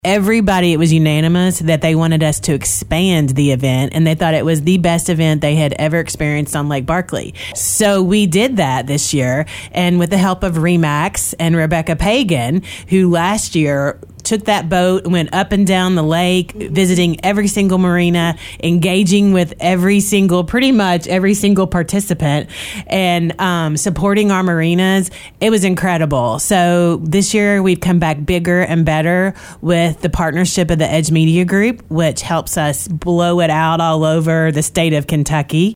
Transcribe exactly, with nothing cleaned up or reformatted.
Everybody, it was unanimous that they wanted us to expand the event, and they thought it was the best event they had ever experienced on Lake Barkley. So we did that this year, and with the help of Remax and Rebecca Pagan, who last year took that boat, went up and down the lake, visiting every single marina, engaging with every single, pretty much every single participant, and um, supporting our marinas. It was incredible. So this year we've come back bigger and better with the partnership of the Edge Media Group, which helps us blow it out all over the state of Kentucky.